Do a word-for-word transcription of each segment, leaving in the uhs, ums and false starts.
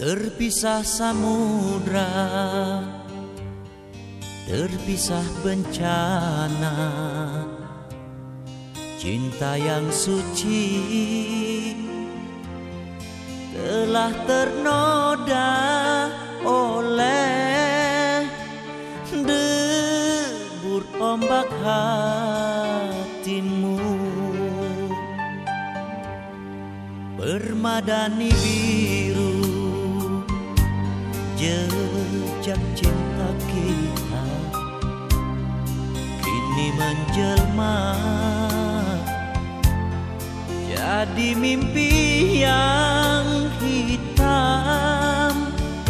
Terpisah samudra, terpisah bencana, cinta yang suci telah ternoda oleh debur ombak hatimu. Permadani biru jejak cinta kita kini menjelma jadi mimpi yang hitam,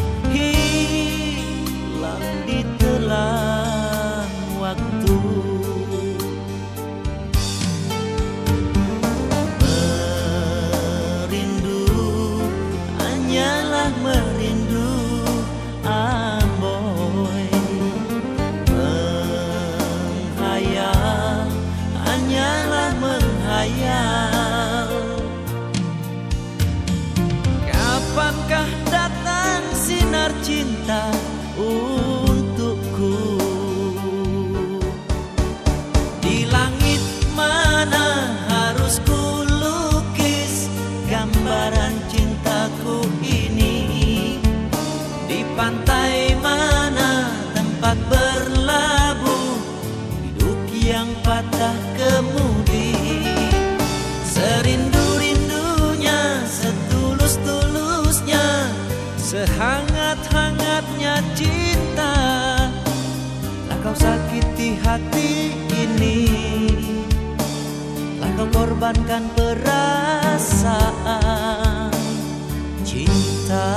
hilang di telan waktu. Merindu hanyalah merindu amboi, menghayal hanyalah menghayal. Kapankah datang sinar cinta untukku? Di langit mana harus ku lukis gambaran cintaku ini? Di pantai mana tempat berlabuh hidup yang patah kemudi? Serindu-rindunya, setulus-tulusnya, sehangat-hangatnya cinta, lah kau sakiti hati ini, lah kau korbankan perasaan cinta.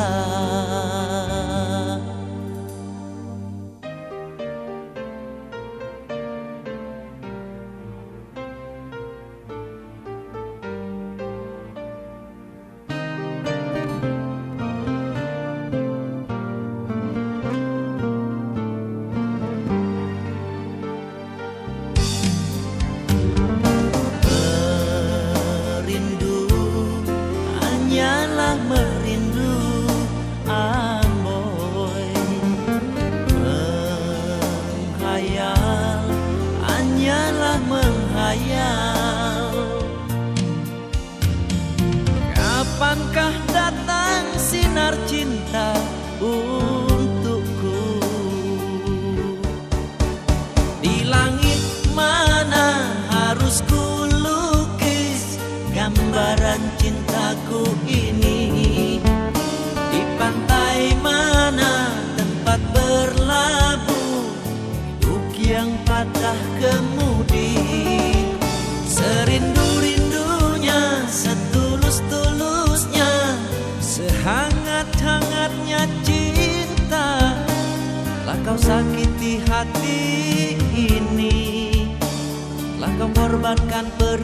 Hanyalah merindu amboi, menghayal hanyalah menghayal. Kapankah datang sinar cinta untukku? Di langit mana harus ku lukis gambaran cintaku ini? Di pantai mana tempat berlabuh hidup yang patah kemudi? Serindu-rindunya, setulus-tulusnya, sehangat-hangatnya cinta, lah kau sakiti hati ini, lah kau korbankan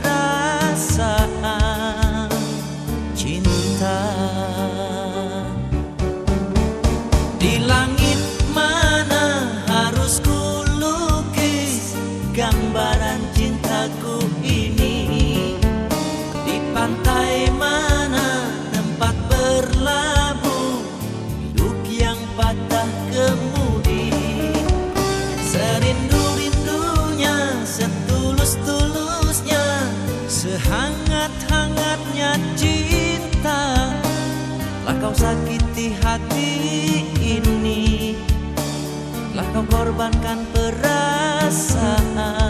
perasaan cinta. Di langit mana harus ku lukis gambaran cintaku ini? Di pantai mana tempat berlabuh hidup yang patah kemudi? Serindu-rindunya, setulus-tulusnya, sehangat-hangatnya cinta, lah kau sakiti hati ini, lah kau korbankan perasaan